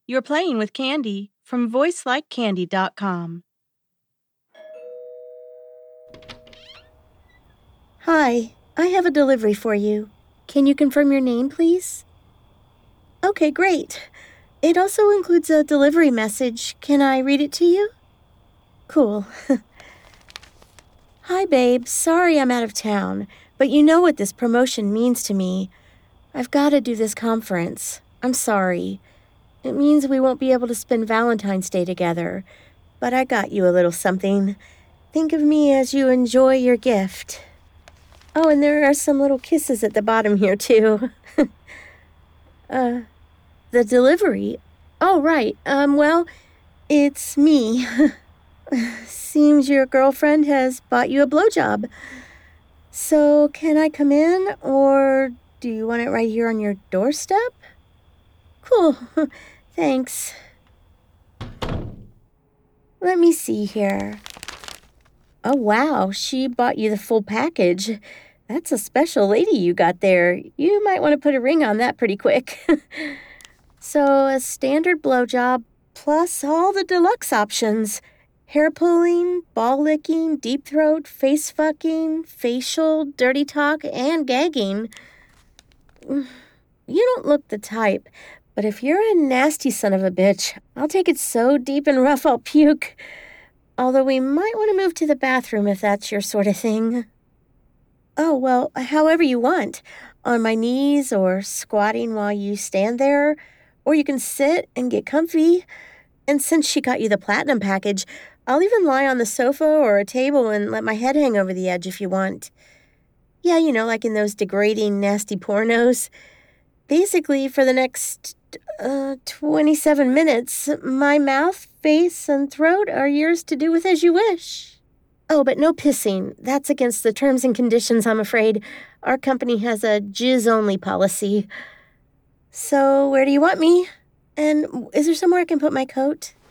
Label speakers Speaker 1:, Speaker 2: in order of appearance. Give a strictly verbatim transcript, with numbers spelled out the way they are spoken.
Speaker 1: You're playing with Candy from voice like candy dot com.
Speaker 2: Hi, I have a delivery for you. Can you confirm your name, please? Okay, great. It also includes a delivery message. Can I read it to you? Cool. Hi, babe. Sorry I'm out of town, but you know what this promotion means to me. I've got to do this conference. I'm sorry. It means we won't be able to spend Valentine's Day together, but I got you a little something. Think of me as you enjoy your gift. Oh, and there are some little kisses at the bottom here, too. uh, the delivery? Oh, right. Um, well, it's me. Seems your girlfriend has bought you a blowjob. So, can I come in, or do you want it right here on your doorstep? Cool. Thanks. Let me see here. Oh, wow, she bought you the full package. That's a special lady you got there. You might want to put a ring on that pretty quick. So, a standard blowjob plus all the deluxe options. Hair pulling, ball licking, deep throat, face fucking, facial, dirty talk, and gagging. You don't look the type, but if you're a nasty son of a bitch, I'll take it so deep and rough I'll puke. Although we might want to move to the bathroom if that's your sort of thing. Oh, well, however you want. On my knees or squatting while you stand there. Or you can sit and get comfy. And since she got you the platinum package, I'll even lie on the sofa or a table and let my head hang over the edge if you want. Yeah, you know, like in those degrading, nasty pornos. Basically, for the next uh, twenty-seven minutes, my mouth, face, and throat are yours to do with as you wish. Oh, but no pissing. That's against the terms and conditions, I'm afraid. Our company has a jizz-only policy. So, where do you want me? And is there somewhere I can put my coat?